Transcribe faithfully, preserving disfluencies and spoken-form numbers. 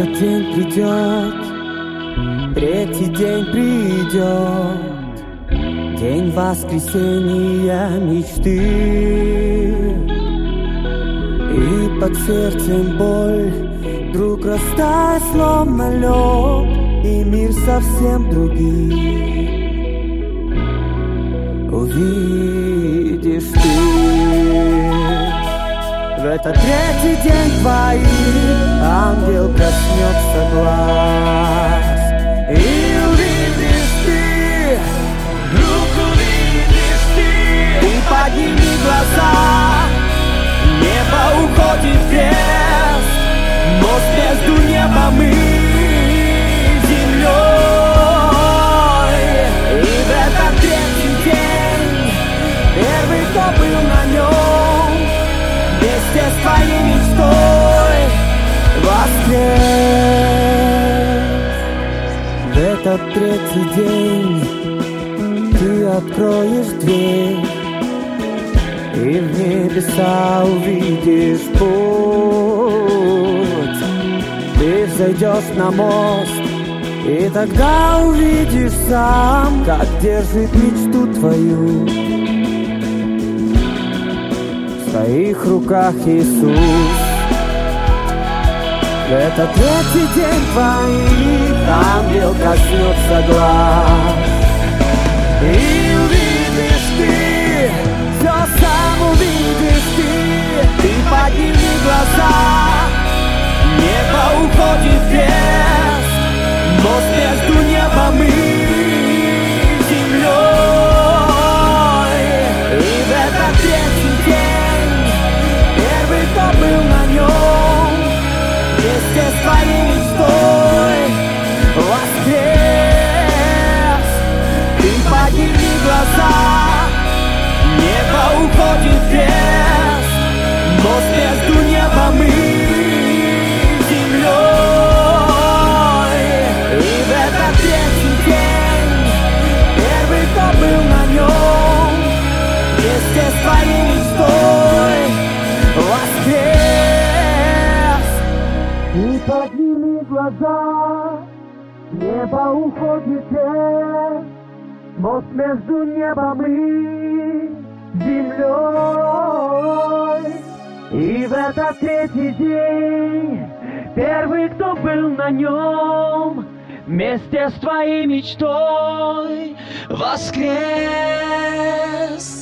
Этот день придет, третий день придет, день воскресения мечты. И под сердцем боль вдруг растает, словно лед, и мир совсем другим увидишь ты. В этот третий день твоих ангел коснется глаз, и увидишь ты, вдруг увидишь ты. Ты подними глаза, небо уходит в крест, мост между небом и землей. И в этот третий день первый, кто был на нем, вместе с твоей мечтой воскрес. В этот третий день ты откроешь дверь, и в небеса увидишь путь. Ты взойдешь на мост, и тогда увидишь сам, как держит мечту твою в своих руках Иисус. В этот третий день твоих ангел коснется глаз, и увидишь ты, все сам увидишь ты. Ты подними глаза, небо уходит в крест, мост между небом и землей. И в этот третий день первый, кто был на нем, вместе с твоей мечтой воскрес. Ты подними глаза, небо уходит в крест, мост между небом и землей. И в этот третий день первый, кто был на нем, вместе с твоей мечтой воскрес. И подними глаза, небо уходит в крест, мост между небом и землей. И в этот третий день первый, кто был на нем, вместе с твоей мечтой воскрес.